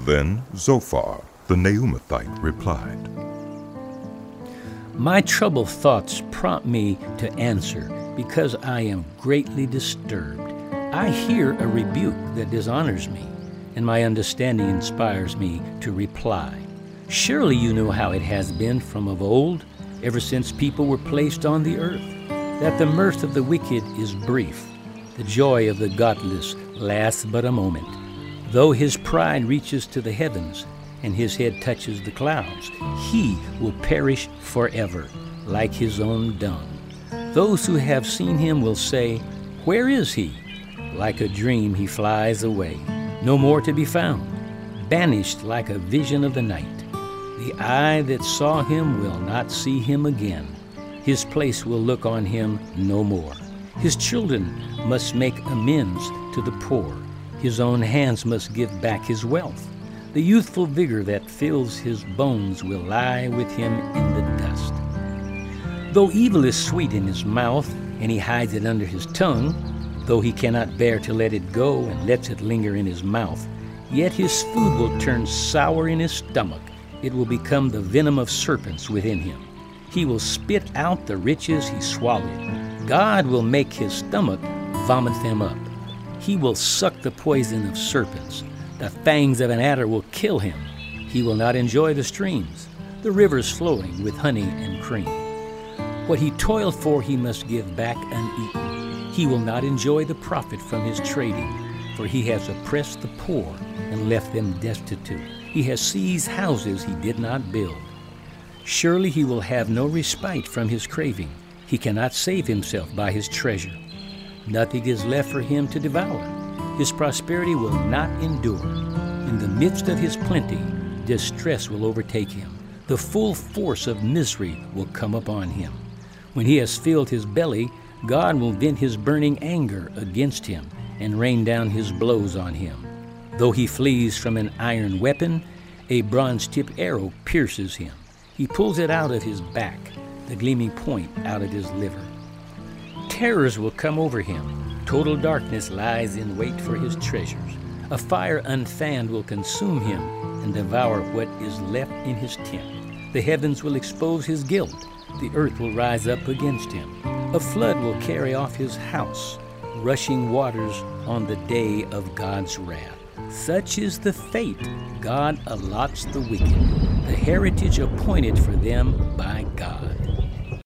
Then Zophar, the Naamathite, replied, My troubled thoughts prompt me to answer, because I am greatly disturbed. I hear a rebuke that dishonors me, and my understanding inspires me to reply. Surely you know how it has been from of old, ever since people were placed on the earth, that the mirth of the wicked is brief, the joy of the godless lasts but a moment. Though his pride reaches to the heavens, and his head touches the clouds, he will perish forever, like his own dung. Those who have seen him will say, Where is he? Like a dream he flies away, no more to be found, banished like a vision of the night. The eye that saw him will not see him again. His place will look on him no more. His children must make amends to the poor. His own hands must give back his wealth. The youthful vigor that fills his bones will lie with him in the dust. Though evil is sweet in his mouth, and he hides it under his tongue, though he cannot bear to let it go and lets it linger in his mouth, yet his food will turn sour in his stomach. It will become the venom of serpents within him. He will spit out the riches he swallowed. God will make his stomach vomit them up. He will suck the poison of serpents. The fangs of an adder will kill him. He will not enjoy the streams, the rivers flowing with honey and cream. What he toiled for he must give back uneaten. He will not enjoy the profit from his trading, for he has oppressed the poor and left them destitute. He has seized houses he did not build. Surely he will have no respite from his craving. He cannot save himself by his treasure. Nothing is left for him to devour. His prosperity will not endure. In the midst of his plenty, distress will overtake him. The full force of misery will come upon him. When he has filled his belly, God will vent his burning anger against him and rain down his blows on him. Though he flees from an iron weapon, a bronze-tipped arrow pierces him. He pulls it out of his back, the gleaming point out of his liver. Terrors will come over him. Total darkness lies in wait for his treasures. A fire unfanned will consume him and devour what is left in his tent. The heavens will expose his guilt. The earth will rise up against him. A flood will carry off his house, rushing waters on the day of God's wrath. Such is the fate God allots the wicked, the heritage appointed for them by God.